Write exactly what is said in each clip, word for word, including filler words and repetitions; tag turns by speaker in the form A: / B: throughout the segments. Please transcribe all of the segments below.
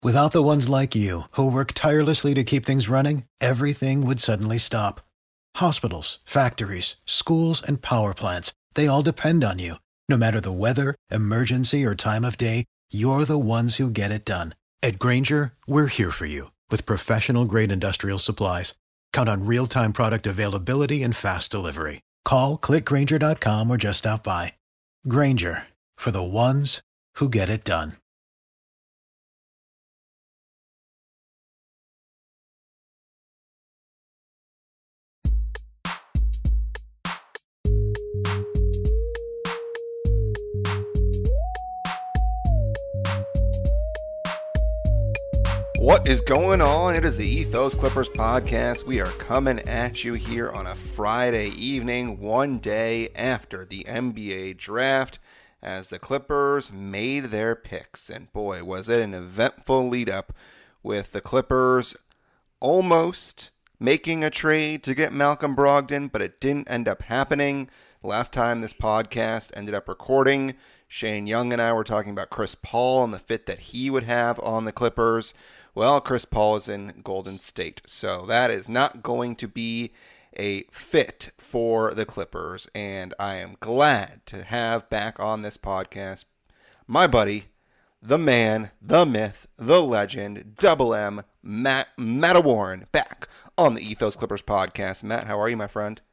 A: Without the ones like you, who work tirelessly to keep things running, everything would suddenly stop. Hospitals, factories, schools, and power plants, they all depend on you. No matter the weather, emergency, or time of day, you're the ones who get it done. At Grainger, we're here for you with professional-grade industrial supplies. Count on real-time product availability and fast delivery. Call, click Grainger dot com, or just stop by. Grainger, for the ones who get it done.
B: What is going on? It is the Ethos Clippers podcast. We are coming at you here on a Friday evening, one day after the N B A draft, as the Clippers made their picks. And boy, was it an eventful lead up with the Clippers almost making a trade to get Malcolm Brogdon, but it didn't end up happening. Last time this podcast ended up recording, Shane Young and I were talking about Chris Paul and the fit that he would have on the Clippers. Well, Chris Paul is in Golden State, so that is not going to be a fit for the Clippers, and I am glad to have back on this podcast my buddy, the man, the myth, the legend, Double M, Matt Mattawarren, back on the Ethos Clippers podcast. Matt, how are you, my friend?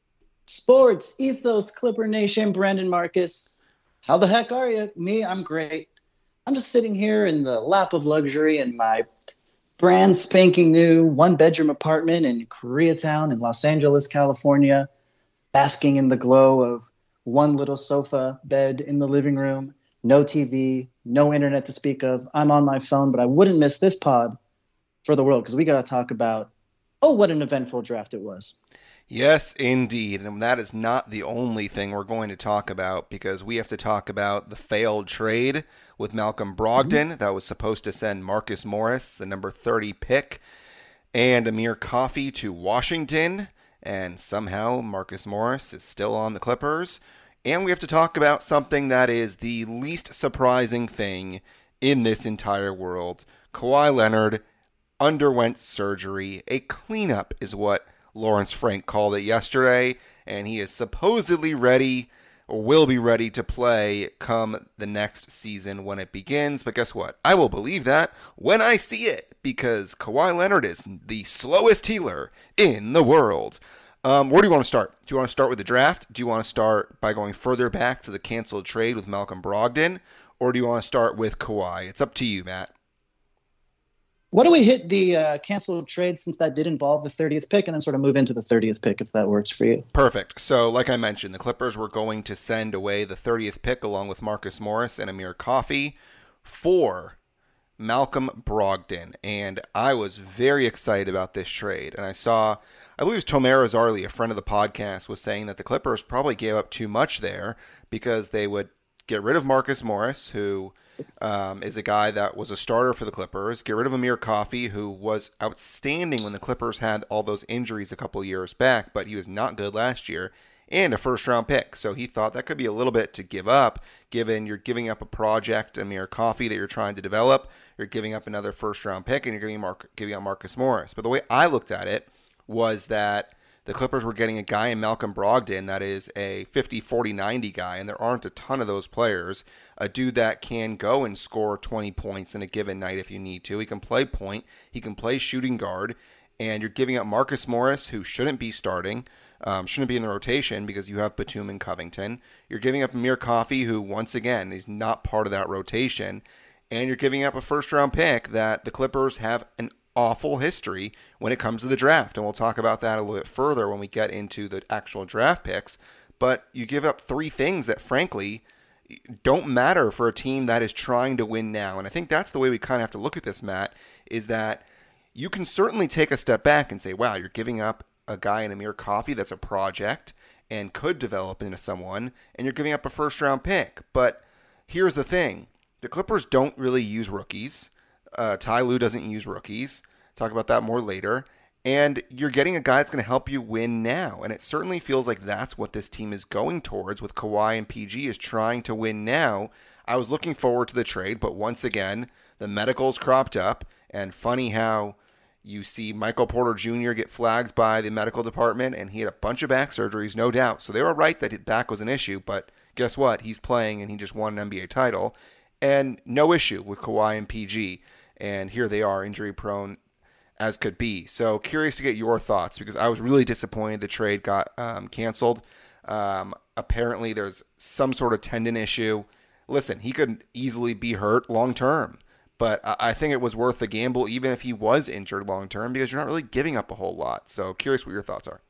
C: Sports, Ethos, Clipper Nation, Brandon Marcus. How the heck are you? Me, I'm great. I'm just sitting here in the lap of luxury in my brand spanking new one-bedroom apartment in Koreatown in Los Angeles, California, basking in the glow of one little sofa bed in the living room, no T V, no internet to speak of. I'm on my phone, but I wouldn't miss this pod for the world because we got to talk about, oh, what an eventful draft it was.
B: Yes, indeed. And that is not the only thing we're going to talk about, because we have to talk about the failed trade with Malcolm Brogdon mm-hmm. that was supposed to send Marcus Morris, the number thirty pick, and Amir Coffey to Washington. And somehow Marcus Morris is still on the Clippers. And we have to talk about something that is the least surprising thing in this entire world. Kawhi Leonard underwent surgery. A cleanup is what Lawrence Frank called it yesterday, and he is supposedly ready, or will be ready to play come the next season when it begins. But guess what? I will believe that when I see it, because Kawhi Leonard is the slowest healer in the world. Um, where do you want to start? Do you want to start with the draft? Do you want to start by going further back to the canceled trade with Malcolm Brogdon? Or do you want to start with Kawhi? It's up to you, Matt.
C: Why don't we hit the uh, canceled trade, since that did involve the thirtieth pick, and then sort of move into the thirtieth pick if that works for you?
B: Perfect. So like I mentioned, the Clippers were going to send away the thirtieth pick along with Marcus Morris and Amir Coffey for Malcolm Brogdon. And I was very excited about this trade. And I saw, I believe it was Tomer Azarli, a friend of the podcast, was saying that the Clippers probably gave up too much there because they would get rid of Marcus Morris, who Um, is a guy that was a starter for the Clippers. Get rid of Amir Coffey, who was outstanding when the Clippers had all those injuries a couple years back, but he was not good last year, and a first-round pick. So he thought that could be a little bit to give up, given you're giving up a project, Amir Coffey, that you're trying to develop. You're giving up another first-round pick, and you're giving, Mar- giving up Marcus Morris. But the way I looked at it was that the Clippers were getting a guy in Malcolm Brogdon that is a fifty, forty, ninety guy, and there aren't a ton of those players. A dude that can go and score twenty points in a given night if you need to. He can play point. He can play shooting guard. And you're giving up Marcus Morris, who shouldn't be starting, um, shouldn't be in the rotation because you have Batum and Covington. You're giving up Amir Coffey, who, once again, is not part of that rotation. And you're giving up a first-round pick that the Clippers have an awful history when it comes to the draft. And we'll talk about that a little bit further when we get into the actual draft picks. But you give up three things that, frankly, don't matter for a team that is trying to win now. And I think that's the way we kind of have to look at this, Matt, is that you can certainly take a step back and say, wow, you're giving up a guy in Amir Coffey that's a project and could develop into someone, and you're giving up a first-round pick. But here's the thing. The Clippers don't really use rookies. Uh, Ty Lue doesn't use rookies. Talk about that more later. And you're getting a guy that's going to help you win now. And it certainly feels like that's what this team is going towards with Kawhi and P G, is trying to win now. I was looking forward to the trade, but once again, the medicals cropped up, and funny how you see Michael Porter Junior get flagged by the medical department, and he had a bunch of back surgeries, no doubt. So they were right that his back was an issue, but guess what? He's playing, and he just won an N B A title. And no issue with Kawhi and P G. And here they are, injury prone as could be. So curious to get your thoughts, because I was really disappointed the trade got um, canceled. Um, apparently there's some sort of tendon issue. Listen, he could easily be hurt long term, but I think it was worth the gamble even if he was injured long term, because you're not really giving up a whole lot. So curious what your thoughts are.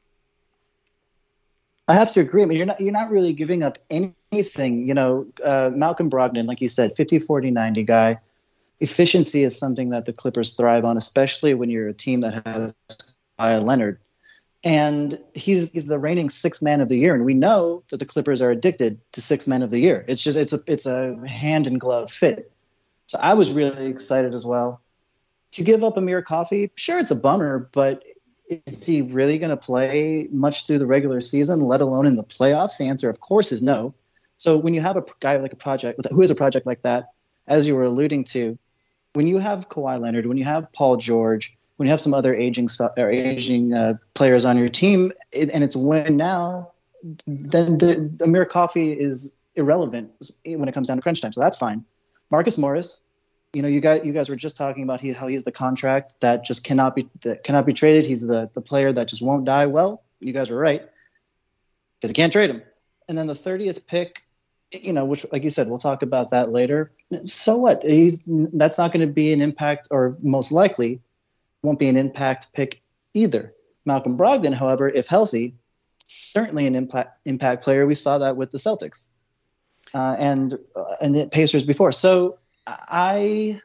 C: I have to agree. I mean, you're not you're not really giving up anything. You know, uh, Malcolm Brogdon, like you said, fifty, forty, ninety guy. Efficiency is something that the Clippers thrive on, especially when you're a team that has Kawhi Leonard. And he's he's the reigning sixth man of the year, and we know that the Clippers are addicted to sixth man of the year. It's just it's a it's a hand in glove fit. So I was really excited as well to give up Amir Coffey. Sure, it's a bummer, but is he really going to play much through the regular season, let alone in the playoffs? The answer, of course, is no. So when you have a guy like a project who is a project like that, as you were alluding to, when you have Kawhi Leonard, when you have Paul George, when you have some other aging stuff or aging uh, players on your team, it, and it's win now, then the, the Amir Coffey is irrelevant when it comes down to crunch time. So that's fine. Marcus Morris, you know, you guys, you guys were just talking about he, how he's the contract that just cannot be that cannot be traded. He's the the player that just won't die. Well, you guys were right, because you can't trade him. And then the thirtieth pick, you know, which, like you said, we'll talk about that later. So what? He's that's not going to be an impact, or most likely won't be an impact pick either. Malcolm Brogdon, however, if healthy, certainly an impact impact player. We saw that with the Celtics uh, and uh, and the Pacers before. So I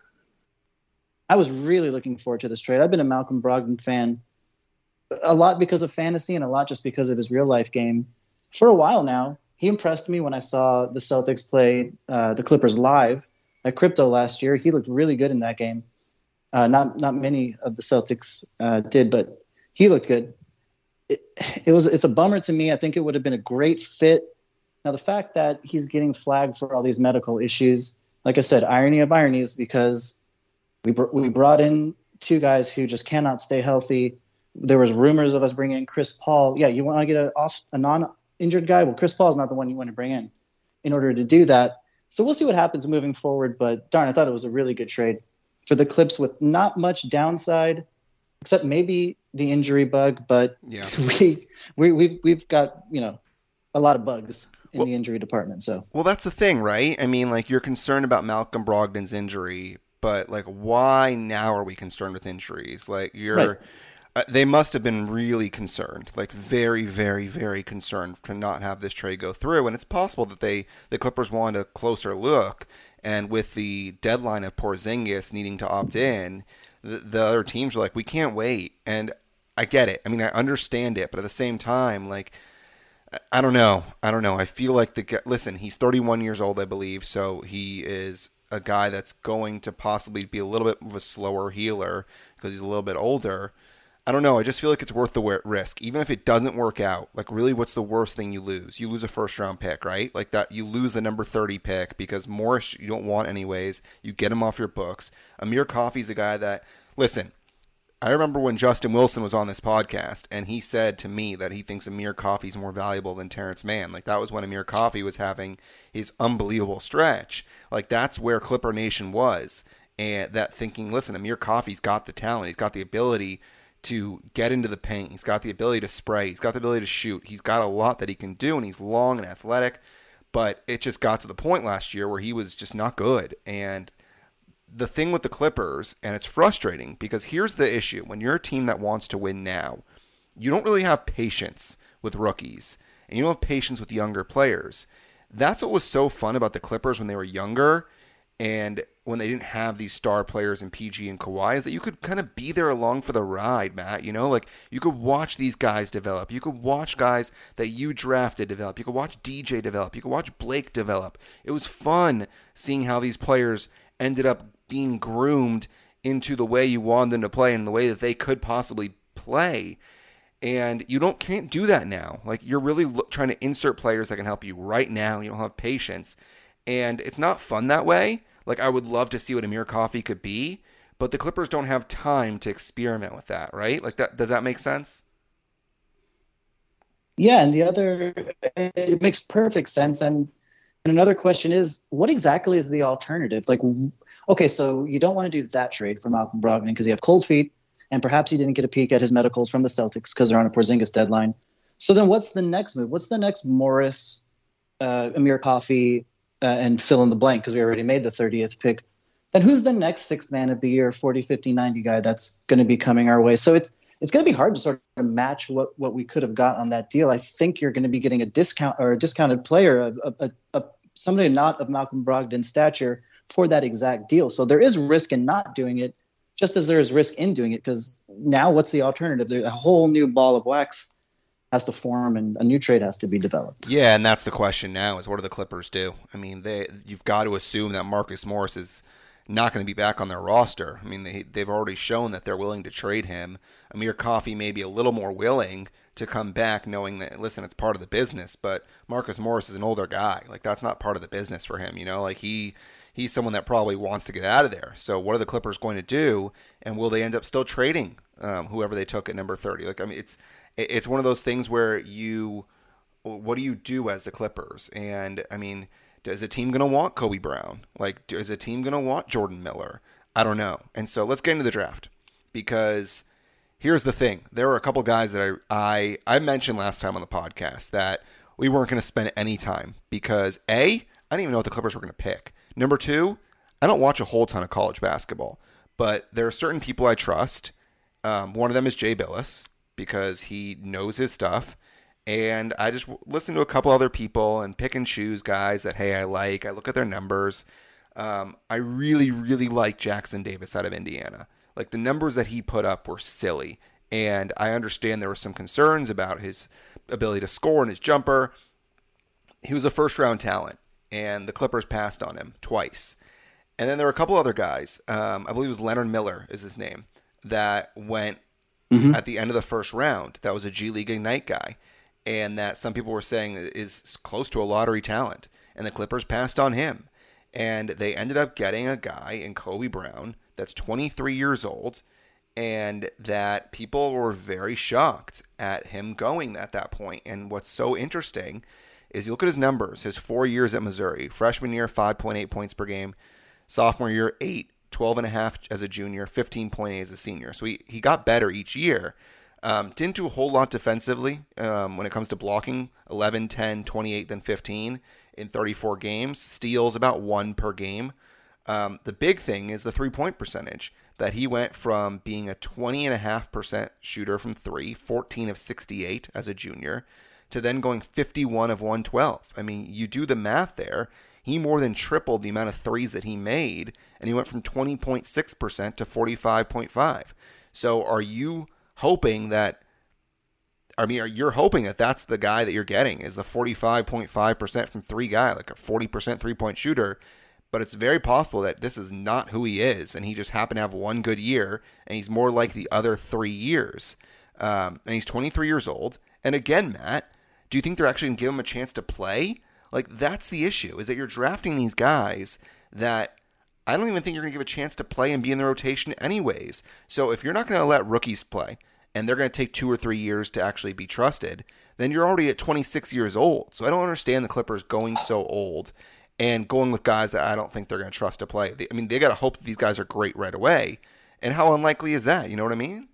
C: I was really looking forward to this trade. I've been a Malcolm Brogdon fan a lot because of fantasy and a lot just because of his real life game for a while now. He impressed me when I saw the Celtics play uh, the Clippers live at Crypto last year. He looked really good in that game. Uh, not not many of the Celtics uh, did, but he looked good. It, it was it's a bummer to me. I think it would have been a great fit. Now, the fact that he's getting flagged for all these medical issues, like I said, irony of ironies, because we br- we brought in two guys who just cannot stay healthy. There was rumors of us bringing in Chris Paul. Yeah, you want to get a off a non-injured guy? Well, Chris Paul is not the one you want to bring in in order to do that. So we'll see what happens moving forward. But darn, I thought it was a really good trade for the Clips with not much downside, except maybe the injury bug. But
B: yeah.
C: we we we've we've got you know a lot of bugs in
B: well,
C: the injury department. So
B: well, that's the thing, right? I mean, like, you're concerned about Malcolm Brogdon's injury, but like, why now are we concerned with injuries? Like, you're.
C: Right.
B: Uh, they must have been really concerned, like very, very, very concerned to not have this trade go through. And it's possible that they, the Clippers wanted a closer look. And with the deadline of Porzingis needing to opt in, the, the other teams are like, we can't wait. And I get it. I mean, I understand it. But at the same time, like, I don't know. I don't know. I feel like the listen, he's thirty-one years old, I believe. So he is a guy that's going to possibly be a little bit of a slower healer because he's a little bit older. I don't know. I just feel like it's worth the risk. Even if it doesn't work out, like, really, what's the worst thing you lose? You lose a first round pick, right? Like that, you lose the number thirty pick because Morris you don't want anyways. You get him off your books. Amir Coffey's a guy that, listen, I remember when Justin Wilson was on this podcast and he said to me that he thinks Amir Coffey's more valuable than Terrence Mann. Like, that was when Amir Coffey was having his unbelievable stretch. Like, that's where Clipper Nation was. And that thinking, listen, Amir Coffey's got the talent. He's got the ability to get into the paint. He's got the ability to spray. He's got the ability to shoot. He's got a lot that he can do, and he's long and athletic. But it just got to the point last year where he was just not good. And the thing with the Clippers, and it's frustrating, because here's the issue. When you're a team that wants to win now, you don't really have patience with rookies, and you don't have patience with younger players. That's what was so fun about the Clippers when they were younger, and when they didn't have these star players in P G and Kawhi, is that you could kind of be there along for the ride, Matt. You know, like, you could watch these guys develop. You could watch guys that you drafted develop. You could watch D J develop. You could watch Blake develop. It was fun seeing how these players ended up being groomed into the way you wanted them to play and the way that they could possibly play. And you don't can't do that now. Like, you're really lo- trying to insert players that can help you right now. You don't have patience. And it's not fun that way. Like, I would love to see what Amir Coffey could be, but the Clippers don't have time to experiment with that, right? Like, that does that make sense?
C: Yeah, and the other, it makes perfect sense. And, and another question is, what exactly is the alternative? Like, okay, so you don't want to do that trade for Malcolm Brogdon because you have cold feet, and perhaps you didn't get a peek at his medicals from the Celtics because they're on a Porzingis deadline. So then what's the next move? What's the next Morris, uh, Amir Coffey, uh, and fill in the blank because we already made the thirtieth pick. Then who's the next sixth man of the year, forty, fifty, ninety guy that's going to be coming our way? So it's it's going to be hard to sort of match what, what we could have got on that deal. I think you're going to be getting a discount or a discounted player, a, a, a, somebody not of Malcolm Brogdon's stature for that exact deal. So there is risk in not doing it, just as there is risk in doing it, because now what's the alternative? There's a whole new ball of wax has to form and a new trade has to be developed.
B: Yeah, and that's the question now is what do the Clippers do? I mean, they you've got to assume that Marcus Morris is not going to be back on their roster. I mean, they, they've already shown that they're willing to trade him. Amir Coffey may be a little more willing to come back knowing that, listen, it's part of the business, but Marcus Morris is an older guy. Like, that's not part of the business for him, you know? Like, he he's someone that probably wants to get out of there. So what are the Clippers going to do? And will they end up still trading um, whoever they took at number thirty? Like, I mean, it's it's one of those things where you, what do you do as the Clippers? And, I mean, is a team going to want Kobe Brown? Like, is a team going to want Jordan Miller? I don't know. And so let's get into the draft, because here's the thing. There were a couple guys that I, I, I mentioned last time on the podcast that we weren't going to spend any time because, A, I didn't even know what the Clippers were going to pick. Number two, I don't watch a whole ton of college basketball, but there are certain people I trust. Um, one of them is Jay Billis because he knows his stuff. And I just listen to a couple other people and pick and choose guys that, hey, I like. I look at their numbers. Um, I really, really like Jackson Davis out of Indiana. Like, the numbers that he put up were silly. And I understand there were some concerns about his ability to score and his jumper. He was a first-round talent, and the Clippers passed on him twice. And then there were a couple other guys. Um, I believe it was Leonard Miller is his name, that went mm-hmm. at the end of the first round. That was a G League Ignite guy. And that some people were saying is close to a lottery talent. And the Clippers passed on him. And they ended up getting a guy in Kobe Brown that's twenty-three years old, and that people were very shocked at him going at that point. And what's so interesting is you look at his numbers, his four years at Missouri. Freshman year, five point eight points per game. Sophomore year, eight. twelve and a half as a junior, fifteen point eight as a senior. So he, he got better each year. Um, didn't do a whole lot defensively um, when it comes to blocking, eleven, ten, twenty-eight, then fifteen in thirty-four games. Steals about one per game. Um, the big thing is the three-point percentage, that he went from being a twenty point five percent shooter from three, fourteen of sixty-eight as a junior, to then going fifty-one of one twelve. I mean, you do the math there. He more than tripled the amount of threes that he made, and he went from twenty point six percent to forty-five point five. So are you hoping that, I mean, you're hoping that that's the guy that you're getting is the forty-five point five percent from three guy, like a forty percent three-point shooter, but it's very possible that this is not who he is, and he just happened to have one good year, and he's more like the other three years. Um, and he's twenty-three years old. And again, Matt, do you think they're actually going to give him a chance to play? Like, that's the issue, is that you're drafting these guys that I don't even think you're going to give a chance to play and be in the rotation anyways. So if you're not going to let rookies play, and they're going to take two or three years to actually be trusted, then you're already at twenty-six years old. So I don't understand the Clippers going so old and going with guys that I don't think they're going to trust to play. They, I mean, they got to hope that these guys are great right away. And how unlikely is that? You know what I mean?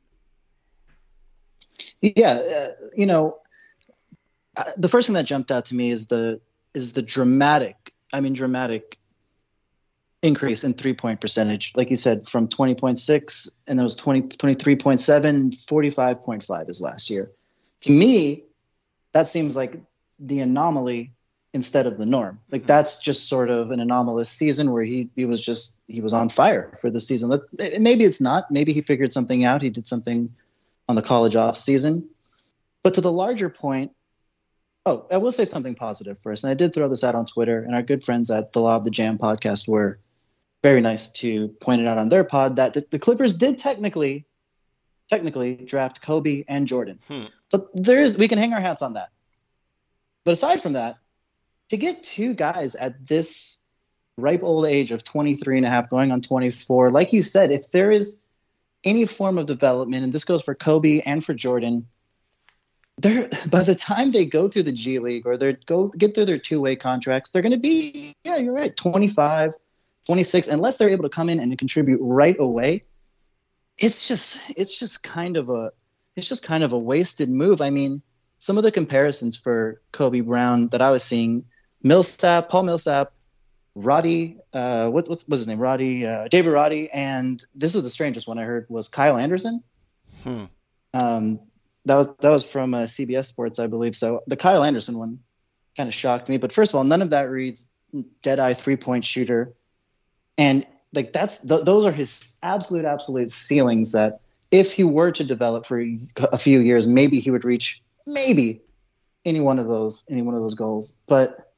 C: Yeah. Uh, you know, uh, the first thing that jumped out to me is the is the dramatic, I mean, dramatic increase in three-point percentage. Like you said, from twenty point six, and that was twenty, twenty-three point seven, forty-five point five is last year. To me, that seems like the anomaly instead of the norm. Like, that's just sort of an anomalous season where he he was just, he was on fire for the season. Maybe it's not. Maybe he figured something out. He did something on the college off season. But to the larger point, oh, I will say something positive first. And I did throw this out on Twitter, and our good friends at the Law of the Jam podcast were very nice to point it out on their pod that the, the Clippers did technically, technically draft Kobe and Jordan. Hmm. So there is, we can hang our hats on that. But aside from that, to get two guys at this ripe old age of twenty-three and a half, going on twenty-four. Like you said, if there is any form of development, and this goes for Kobe and for Jordan, they're by the time they go through the G League or they go get through their two-way contracts, they're going to be, yeah, you're right, twenty-five, twenty-six, unless they're able to come in and contribute right away. It's just, it's just kind of a, it's just kind of a wasted move. I mean, some of the comparisons for Kobe Brown that I was seeing, Millsap, Paul Millsap, Roddy, uh, what, what's, what's his name? Roddy, uh, David Roddy. And this is the strangest one I heard was Kyle Anderson.
B: Hmm.
C: Um, that was, that was from uh, C B S Sports, I believe. So the Kyle Anderson one kind of shocked me, but first of all, none of that reads dead eye three point shooter. And like, that's, th- those are his absolute, absolute ceilings that if he were to develop for a few years, maybe he would reach maybe any one of those, any one of those goals. But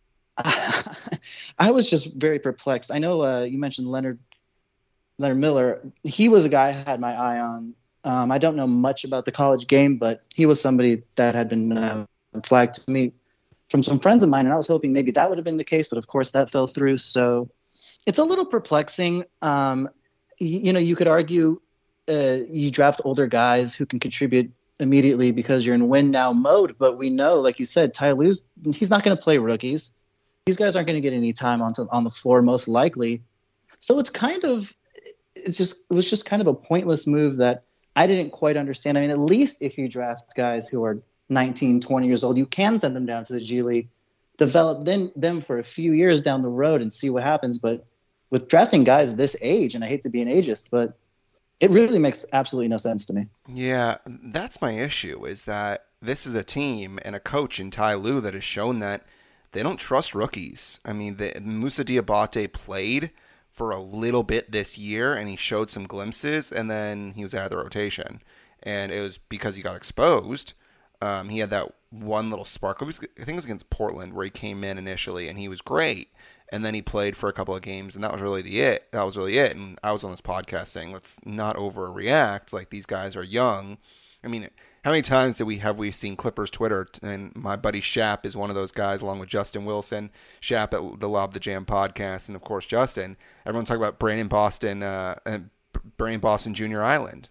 C: I, I was just very perplexed. I know uh, you mentioned Leonard, Leonard Miller. He was a guy I had my eye on. Um, I don't know much about the college game, but he was somebody that had been uh, flagged to me from some friends of mine. And I was hoping maybe that would have been the case, but of course that fell through. So it's a little perplexing. Um, you, you know, you could argue uh, you draft older guys who can contribute immediately because you're in win now mode. But we know, like you said, Ty Lue's, he's not going to play rookies. These guys aren't going to get any time on, to, on the floor, most likely. So it's kind of, it's just, it was just kind of a pointless move that I didn't quite understand. I mean, at least if you draft guys who are nineteen, twenty years old, you can send them down to the G League, develop them, them for a few years down the road and see what happens. But with drafting guys this age, and I hate to be an ageist, but it really makes absolutely no sense to me.
B: Yeah, that's my issue, is that this is a team and a coach in Ty Lue that has shown that they don't trust rookies. I mean, the, Moussa Diabate played for a little bit this year, and he showed some glimpses, and then he was out of the rotation. And it was because he got exposed. Um, he had that one little spark. I think it was against Portland where he came in initially, and he was great. And then he played for a couple of games, and that was really the it. That was really it. And I was on this podcast saying, let's not overreact. Like, these guys are young. I mean, how many times did we have we seen Clippers Twitter? And my buddy Shap is one of those guys, along with Justin Wilson, Shap at the Lob the Jam podcast, and of course Justin. Everyone talk about Brandon Boston, uh, and Brandon Boston Junior Island.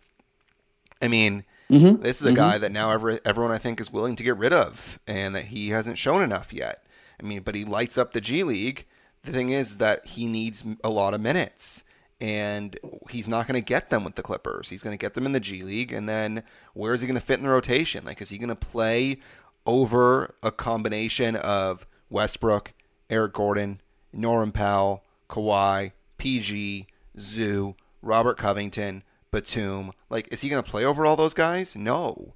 B: I mean, mm-hmm. this is a mm-hmm. guy that now every, everyone I think is willing to get rid of, and that he hasn't shown enough yet. I mean, but he lights up the G League. The thing is that he needs a lot of minutes, and he's not going to get them with the Clippers. He's going to get them in the G League, and then where is he going to fit in the rotation? Like, is he going to play over a combination of Westbrook, Eric Gordon, Norman Powell, Kawhi, P G, Zoo, Robert Covington, Batum? Like, is he going to play over all those guys? No.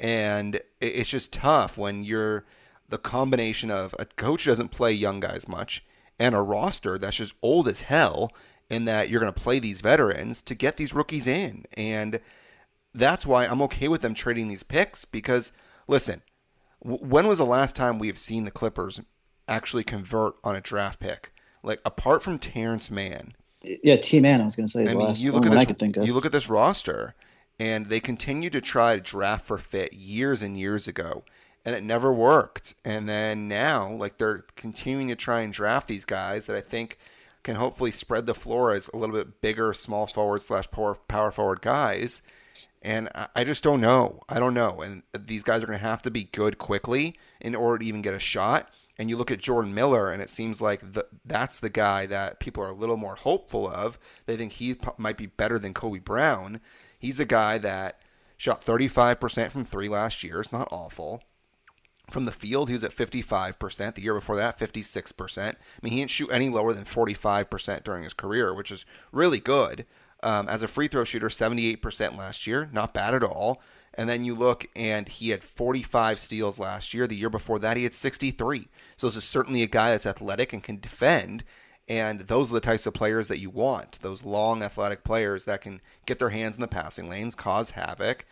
B: And it's just tough when you're the combination of a coach who doesn't play young guys much, and a roster that's just old as hell, in that you're going to play these veterans to get these rookies in. And that's why I'm okay with them trading these picks, because, listen, w- when was the last time we have seen the Clippers actually convert on a draft pick? Like, apart from Terrence Mann.
C: Yeah, T-Man, I was going to say.
B: I mean, you look, at this, I could think of. you look at this roster, and they continue to try to draft for fit years and years ago, and it never worked. And then now, like, they're continuing to try and draft these guys that I think can hopefully spread the floor as a little bit bigger, small forward slash power, power forward guys. And I just don't know. I don't know. And these guys are going to have to be good quickly in order to even get a shot. And you look at Jordan Miller, and it seems like the, that's the guy that people are a little more hopeful of. They think he p- might be better than Kobe Brown. He's a guy that shot thirty-five percent from three last year. It's not awful. From the field, he was at fifty-five percent. The year before that, fifty-six percent. I mean, he didn't shoot any lower than forty-five percent during his career, which is really good. Um, as a free throw shooter, seventy-eight percent last year. Not bad at all. And then you look, and he had forty-five steals last year. The year before that, he had sixty-three. So this is certainly a guy that's athletic and can defend. And those are the types of players that you want. Those long, athletic players that can get their hands in the passing lanes, cause havoc.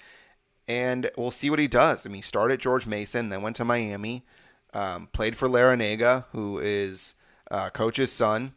B: And we'll see what he does. I mean, he started at George Mason, then went to Miami, um, played for Larinaga, who is uh, coach's son.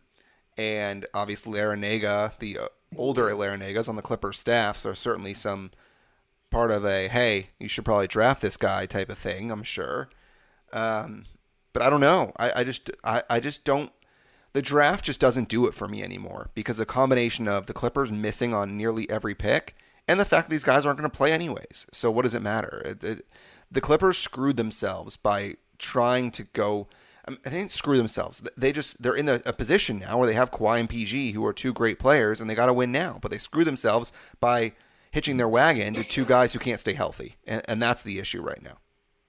B: And obviously Larinaga, the uh, older Larinaga, is on the Clippers staff. So certainly some part of a, hey, you should probably draft this guy type of thing, I'm sure. Um, but I don't know. I, I just I, I just don't the draft just doesn't do it for me anymore because a combination of the Clippers missing on nearly every pick and the fact that these guys aren't going to play anyways. So what does it matter? It, it, the Clippers screwed themselves by trying to go. I didn't screw themselves. They just they're in a, a position now where they have Kawhi and P G, who are two great players, and they got to win now. But they screw themselves by hitching their wagon to two guys who can't stay healthy, and, and that's the issue right now.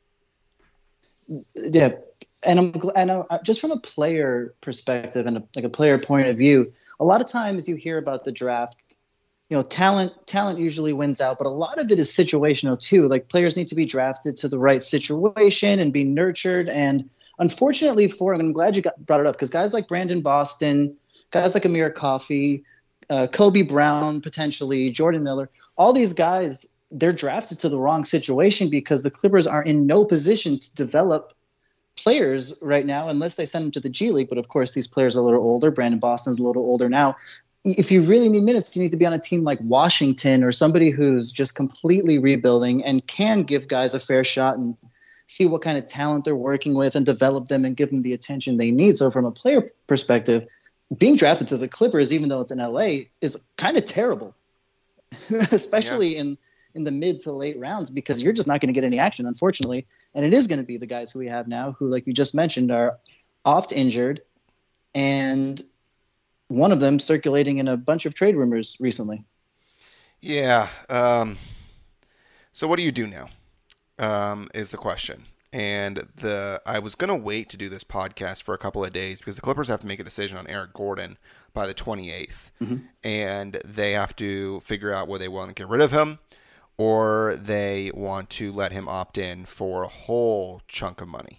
C: Yeah, and I'm and I, just from a player perspective and a, like a player point of view, a lot of times you hear about the draft. You know, talent talent usually wins out, but a lot of it is situational too. Like players need to be drafted to the right situation and be nurtured. And unfortunately for, and I'm glad you got, brought it up, because guys like Brandon Boston, guys like Amir Coffey, uh, Kobe Brown, potentially Jordan Miller, all these guys, they're drafted to the wrong situation because the Clippers are in no position to develop players right now unless they send them to the G League. But of course, these players are a little older. Brandon Boston's a little older now. If you really need minutes, you need to be on a team like Washington or somebody who's just completely rebuilding and can give guys a fair shot and see what kind of talent they're working with and develop them and give them the attention they need. So from a player perspective, being drafted to the Clippers, even though it's in L A, is kind of terrible, especially yeah. in, in the mid to late rounds, because you're just not going to get any action, unfortunately. And it is going to be the guys who we have now who, like you just mentioned, are oft injured, and one of them circulating in a bunch of trade rumors recently.
B: Yeah. Um, so what do you do now um, is the question. And the I was going to wait to do this podcast for a couple of days because the Clippers have to make a decision on Eric Gordon by the twenty-eighth. Mm-hmm. And they have to figure out whether they want to get rid of him or they want to let him opt in for a whole chunk of money.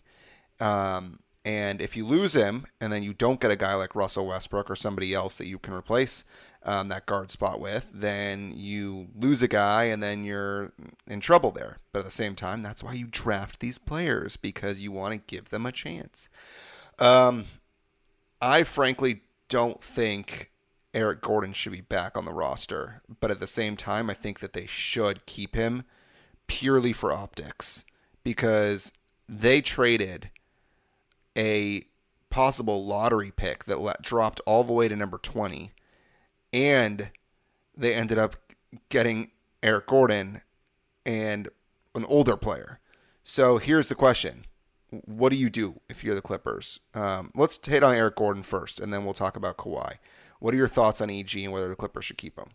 B: Um And if you lose him and then you don't get a guy like Russell Westbrook or somebody else that you can replace um, that guard spot with, then you lose a guy and then you're in trouble there. But at the same time, that's why you draft these players, because you want to give them a chance. Um, I frankly don't think Eric Gordon should be back on the roster. But at the same time, I think that they should keep him purely for optics, because they traded a possible lottery pick that let, dropped all the way to number twenty, and they ended up getting Eric Gordon and an older player. So here's the question. What do you do if you're the Clippers? Um, let's hit on Eric Gordon first, and then we'll talk about Kawhi. What are your thoughts on E G and whether the Clippers should keep him?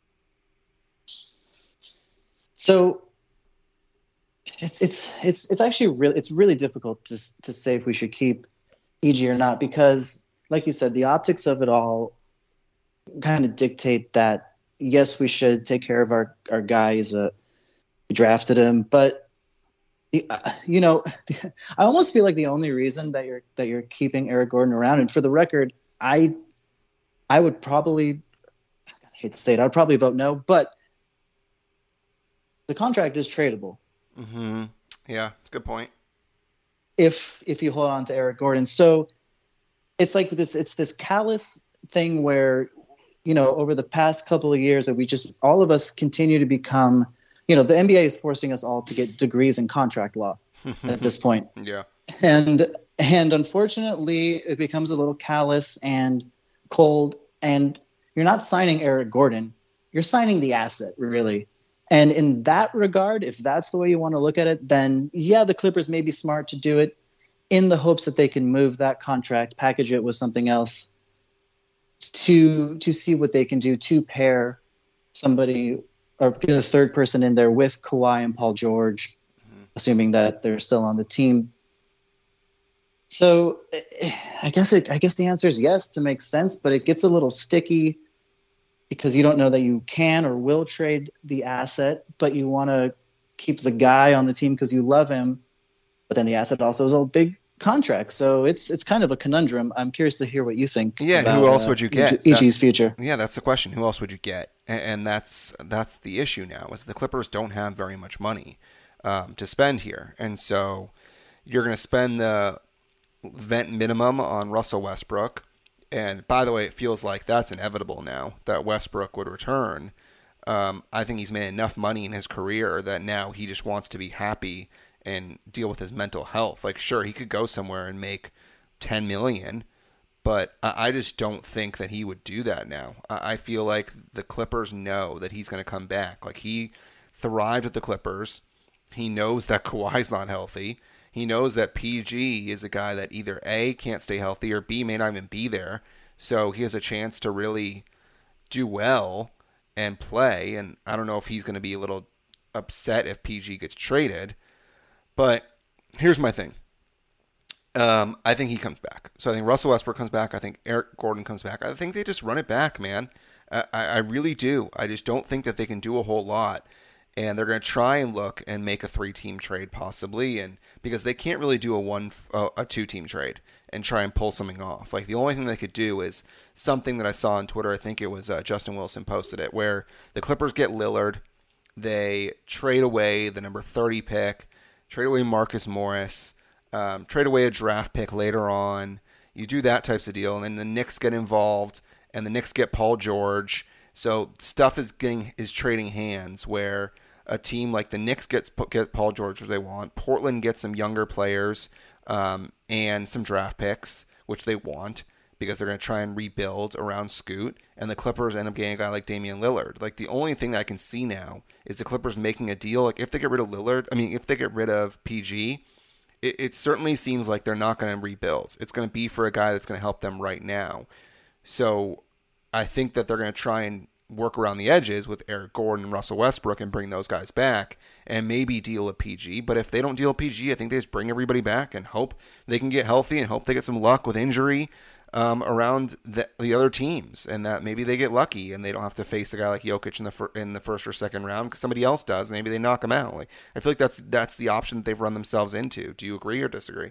C: So It's it's it's it's actually really it's really difficult to to say if we should keep E G or not, because, like you said, the optics of it all kind of dictate that yes, we should take care of our our guys. Uh, we drafted him, but uh, you know, I almost feel like the only reason that you're that you're keeping Eric Gordon around, and for the record, I I would probably I hate to say it, I'd probably vote no, but the contract is tradable.
B: Mm-hmm. Yeah, it's a good point.
C: If if you hold on to Eric Gordon, so it's like this. It's this callous thing where, you know, over the past couple of years, that we just all of us continue to become, you know, the N B A is forcing us all to get degrees in contract law at this point.
B: Yeah,
C: and and unfortunately, it becomes a little callous and cold. And you're not signing Eric Gordon; you're signing the asset, really. And in that regard, if that's the way you want to look at it, then yeah, the Clippers may be smart to do it in the hopes that they can move that contract, package it with something else to to see what they can do to pair somebody or get a third person in there with Kawhi and Paul George, mm-hmm. assuming that they're still on the team. So I guess it, I guess the answer is yes, to make sense, but it gets a little sticky, because you don't know that you can or will trade the asset, but you want to keep the guy on the team because you love him. But then the asset also is a big contract. So it's it's kind of a conundrum. I'm curious to hear what you think.
B: Yeah,
C: about,
B: who else
C: uh,
B: would you get?
C: E G's future.
B: Yeah, that's the question. Who else would you get? And, and that's that's the issue now, is the Clippers don't have very much money um, to spend here. And so you're going to spend the vet minimum on Russell Westbrook. And by the way, it feels like that's inevitable now that Westbrook would return. Um, I think he's made enough money in his career that now he just wants to be happy and deal with his mental health. Like, sure, he could go somewhere and make ten million dollars, But I just don't think that he would do that now. I feel like the Clippers know that he's going to come back. Like, he thrived with the Clippers. He knows that Kawhi's not healthy. He knows that P G is a guy that either A, can't stay healthy, or B, may not even be there. So he has a chance to really do well and play. And I don't know if he's going to be a little upset if P G gets traded. But here's my thing. Um, I think he comes back. So I think Russell Westbrook comes back. I think Eric Gordon comes back. I think they just run it back, man. I, I really do. I just don't think that they can do a whole lot. And they're going to try and look and make a three-team trade possibly, and because they can't really do a one uh, a two-team trade and try and pull something off. Like, the only thing they could do is something that I saw on Twitter. I think it was uh, Justin Wilson posted it, where the Clippers get Lillard, they trade away the number thirty pick, trade away Marcus Morris, um, trade away a draft pick later on. You do that types of deal, and then the Knicks get involved, and the Knicks get Paul George. So stuff is getting is trading hands where a team like the Knicks gets get Paul George as they want. Portland gets some younger players um, and some draft picks, which they want because they're going to try and rebuild around Scoot. And the Clippers end up getting a guy like Damian Lillard. Like, the only thing that I can see now is the Clippers making a deal. Like, if they get rid of Lillard, I mean, if they get rid of P G, it, it certainly seems like they're not going to rebuild. It's going to be for a guy that's going to help them right now. So I think that they're going to try and work around the edges with Eric Gordon and Russell Westbrook and bring those guys back and maybe deal a P G. But if they don't deal a P G, I think they just bring everybody back and hope they can get healthy and hope they get some luck with injury um, around the, the other teams, and that maybe they get lucky and they don't have to face a guy like Jokic in the fir- in the first or second round because somebody else does. And maybe they knock him out. Like, I feel like that's that's the option that they've run themselves into. Do you agree or disagree?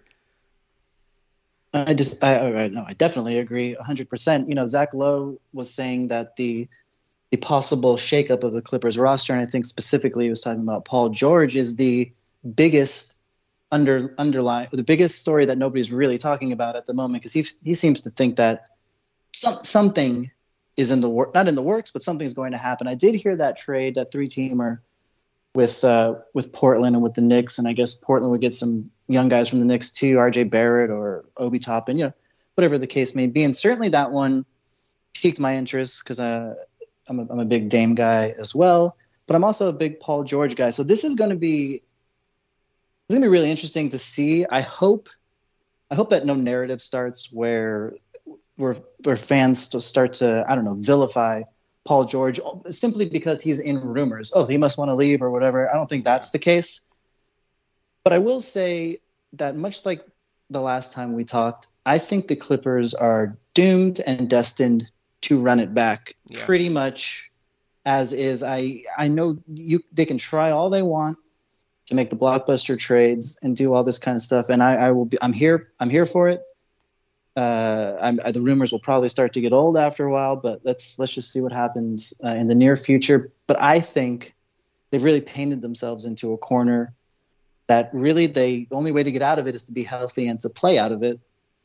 C: I just, I, I, no, I definitely agree one hundred percent. You know, Zach Lowe was saying that the the possible shakeup of the Clippers roster, and I think specifically he was talking about Paul George, is the biggest under underlying, the biggest story that nobody's really talking about at the moment, because he he seems to think that some something is in the work, not in the works, but something's going to happen. I did hear that trade, that three teamer with uh, with Portland and with the Knicks, and I guess Portland would get some young guys from the Knicks too, R J Barrett or Obi Toppin, you know, whatever the case may be. And certainly that one piqued my interest because I. I'm a, I'm a big Dame guy as well, but I'm also a big Paul George guy. So this is going to be, it's going to be really interesting to see. I hope, I hope that no narrative starts where, where, where fans start to, I don't know, vilify Paul George simply because he's in rumors. Oh, he must want to leave or whatever. I don't think that's the case. But I will say that much like the last time we talked, I think the Clippers are doomed and destined to run it back yeah. pretty much as is. I I know you they can try all they want to make the blockbuster trades and do all this kind of stuff, and I, I will be. I'm here. I'm here for it. Uh, I'm, I, the rumors will probably start to get old after a while, but let's let's just see what happens uh, in the near future. But I think they've really painted themselves into a corner that really they the only way to get out of it is to be healthy and to play out of it.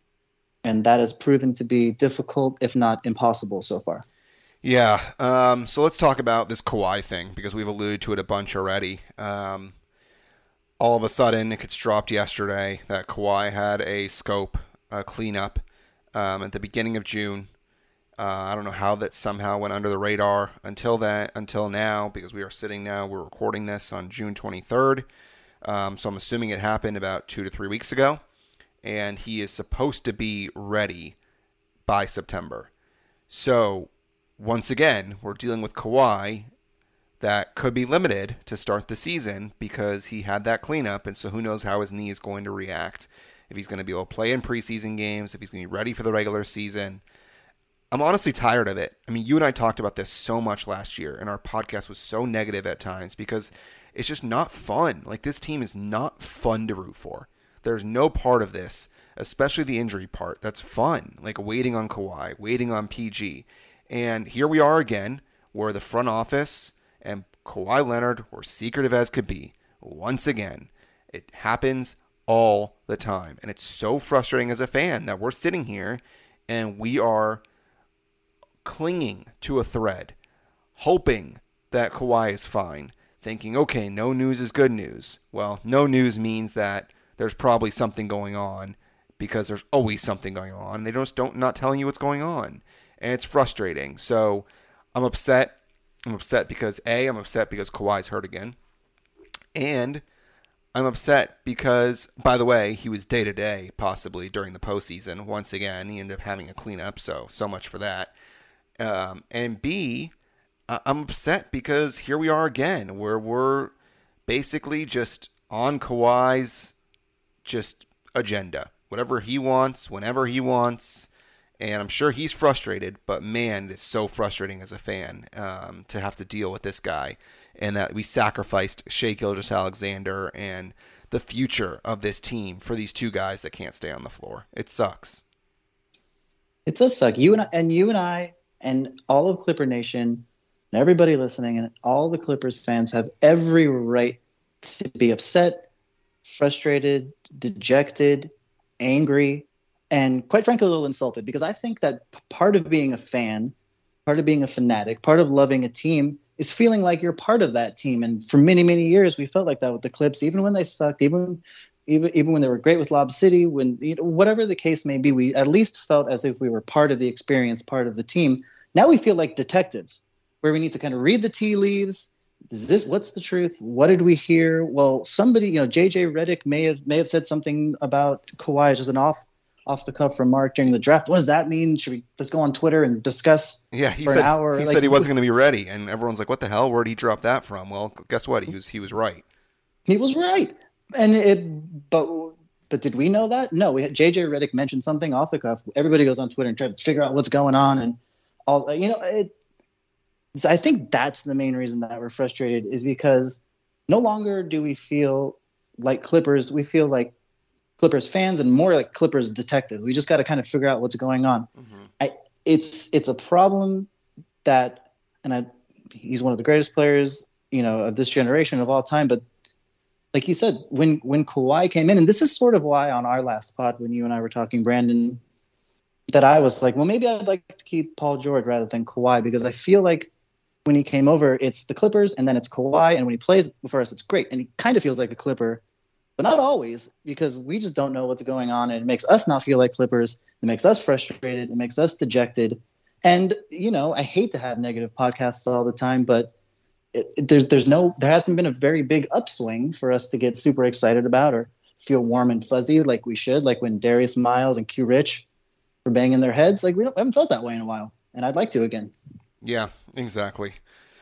C: And that has proven to be difficult, if not impossible, so far.
B: Yeah. Um, so let's talk about this Kawhi thing, because we've alluded to it a bunch already. Um, all of a sudden, it gets dropped yesterday that Kawhi had a scope, a cleanup, um, at the beginning of June. Uh, I don't know how that somehow went under the radar until that, until now, because we are sitting now, we're recording this on June twenty-third. Um, so I'm assuming it happened about two to three weeks ago. And he is supposed to be ready by September. So, once again, we're dealing with Kawhi that could be limited to start the season because he had that cleanup, and so who knows how his knee is going to react. If he's going to be able to play in preseason games, if he's going to be ready for the regular season. I'm honestly tired of it. I mean, you and I talked about this so much last year, and our podcast was so negative at times because it's just not fun. Like, this team is not fun to root for. There's no part of this, especially the injury part, that's fun. Like waiting on Kawhi, waiting on P G. And here we are again, where the front office and Kawhi Leonard were secretive as could be. Once again, it happens all the time. And it's so frustrating as a fan that we're sitting here and we are clinging to a thread, hoping that Kawhi is fine, thinking, okay, no news is good news. Well, no news means that there's probably something going on because there's always something going on. They just don't not telling you what's going on, and it's frustrating. So I'm upset. I'm upset because A, I'm upset because Kawhi's hurt again, and I'm upset because, by the way, he was day to day possibly during the postseason. Once again, he ended up having a cleanup, so so much for that. Um, and B, I'm upset because here we are again, where we're basically just on Kawhi's just agenda. Whatever he wants, whenever he wants. And I'm sure he's frustrated, but man, it's so frustrating as a fan um, to have to deal with this guy. And that we sacrificed Shai Gilgeous-Alexander and the future of this team for these two guys that can't stay on the floor. It sucks.
C: It does suck. You and I, and you and I and all of Clipper Nation and everybody listening and all the Clippers fans have every right to be upset, frustrated, dejected, angry, and quite frankly, a little insulted, because I think that part of being a fan, part of being a fanatic, part of loving a team is feeling like you're part of that team. And for many, many years, we felt like that with the Clips, even when they sucked, even even even when they were great with Lob City, when you know, whatever the case may be, we at least felt as if we were part of the experience, part of the team. Now we feel like detectives, where we need to kind of read the tea leaves. Is this what's the truth? What did we hear? Well, somebody, you know, J J Redick may have may have said something about Kawhi, just an off off the cuff remark during the draft. What does that mean? Should we let's go on Twitter and discuss?
B: Yeah, he
C: for
B: said
C: an hour?
B: he
C: like,
B: said he wasn't going to be ready, and everyone's like, "What the hell? Where did he drop that from?" Well, guess what? He was he was right.
C: He was right, and it. But but did we know that? No, we had J J Redick mentioned something off the cuff. Everybody goes on Twitter and tries to figure out what's going on, and all you know. It, I think that's the main reason that we're frustrated, is because no longer do we feel like Clippers. We feel like Clippers fans and more like Clippers detectives. We just got to kind of figure out what's going on. Mm-hmm. I, it's it's a problem that, and I, he's one of the greatest players, you know, of this generation of all time. But like you said, when when Kawhi came in, and this is sort of why on our last pod when you and I were talking, Brandon, that I was like, well, maybe I'd like to keep Paul George rather than Kawhi, because I feel like when he came over, it's the Clippers and then it's Kawhi, and when he plays for us, it's great, and he kind of feels like a Clipper. But not always, because we just don't know what's going on, and it makes us not feel like Clippers. It makes us frustrated. It makes us dejected. And, you know, I hate to have negative podcasts all the time, but it, it, there's there's no there hasn't been a very big upswing for us to get super excited about or feel warm and fuzzy like we should, like when Darius Miles and Q Rich were banging their heads. Like we, don't, we haven't felt that way in a while, and I'd like to again.
B: Yeah, exactly.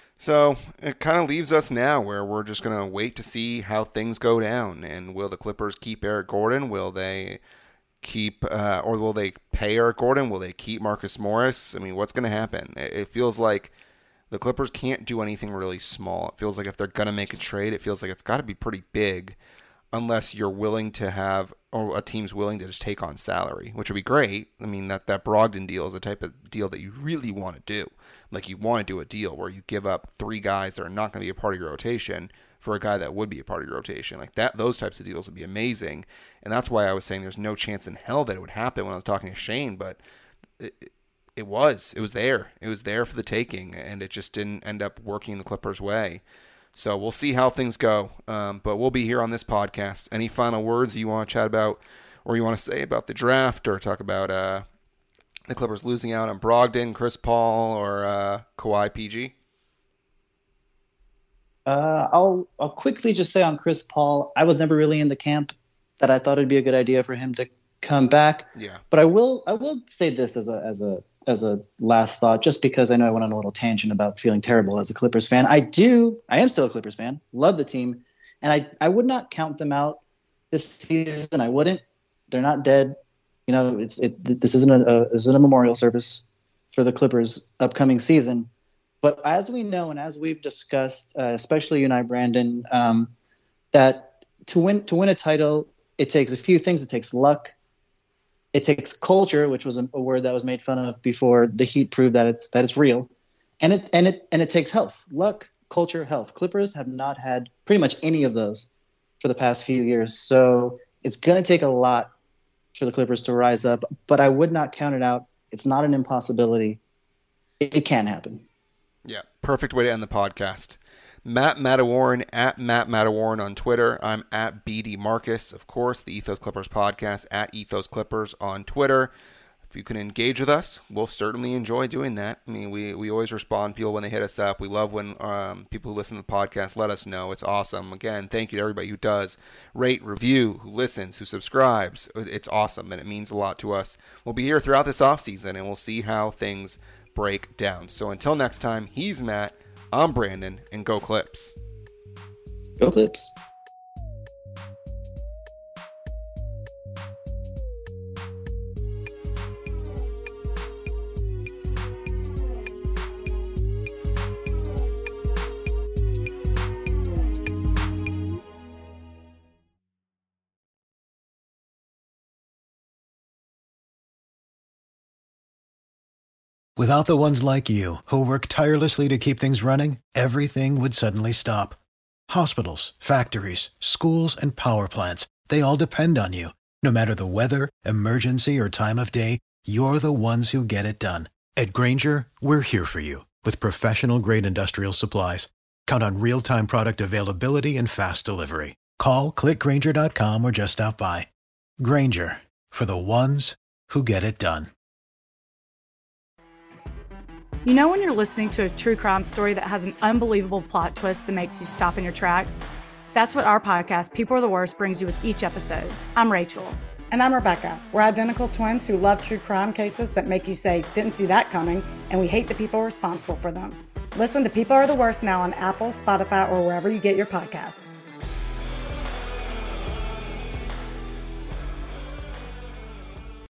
B: So it kind of leaves us now where we're just going to wait to see how things go down. And will the Clippers keep Eric Gordon? Will they keep, uh, or will they pay Eric Gordon? Will they keep Marcus Morris? I mean, what's going to happen? It feels like the Clippers can't do anything really small. It feels like if they're going to make a trade, it feels like it's got to be pretty big, unless you're willing to have, or a team's willing to just take on salary, which would be great. I mean, that, that Brogdon deal is the type of deal that you really want to do. Like, you want to do a deal where you give up three guys that are not going to be a part of your rotation for a guy that would be a part of your rotation. Like that, those types of deals would be amazing. And that's why I was saying there's no chance in hell that it would happen when I was talking to Shane, but it, it was, it was there. It was there for the taking, and it just didn't end up working the Clippers' way. So we'll see how things go. Um, but we'll be here on this podcast. Any final words you want to chat about, or you want to say about the draft, or talk about uh, the Clippers losing out on Brogdon, Chris Paul, or uh, Kawhi P G?
C: Uh, I'll I'll quickly just say on Chris Paul, I was never really in the camp that I thought it'd be a good idea for him to come back.
B: Yeah.
C: But I will I will say this as a as a as a last thought, just because I know I went on a little tangent about feeling terrible as a Clippers fan. I do I am still a Clippers fan, love the team, and I, I would not count them out this season. I wouldn't. They're not dead. You know, it's it this isn't a, a isn't a memorial service for the Clippers upcoming season. But as we know, and as we've discussed, uh, especially you and I, Brandon, um, that to win to win a title, it takes a few things. It takes luck. It takes culture, which was a, a word that was made fun of before the Heat proved that it's that it's real, and it and it and it takes health, luck, culture, health. Clippers have not had pretty much any of those for the past few years, so it's going to take a lot for the Clippers to rise up. But I would not count it out. It's not an impossibility. It, it can happen.
B: Yeah, perfect way to end the podcast. Matt Matawarren at Matt Matawarren on Twitter. I'm at B D Marcus, of course, the Ethos Clippers podcast at Ethos Clippers on Twitter. If you can engage with us, we'll certainly enjoy doing that. I mean, we, we always respond to people when they hit us up. We love when um, people who listen to the podcast let us know. It's awesome. Again, thank you to everybody who does rate, review, who listens, who subscribes. It's awesome, and it means a lot to us. We'll be here throughout this offseason, and we'll see how things break down. So until next time, he's Matt, I'm Brandon, and go Clips.
C: Go Clips.
A: Without the ones like you, who work tirelessly to keep things running, everything would suddenly stop. Hospitals, factories, schools, and power plants, they all depend on you. No matter the weather, emergency, or time of day, you're the ones who get it done. At Grainger, we're here for you with professional-grade industrial supplies. Count on real-time product availability and fast delivery. Call, click Grainger dot com, or just stop by. Grainger, for the ones who get it done.
D: You know when you're listening to a true crime story that has an unbelievable plot twist that makes you stop in your tracks? That's what our podcast, People Are the Worst, brings you with each episode. I'm Rachel.
E: And I'm Rebecca. We're identical twins who love true crime cases that make you say, didn't see that coming, and we hate the people responsible for them. Listen to People Are the Worst now on Apple, Spotify, or wherever you get your podcasts.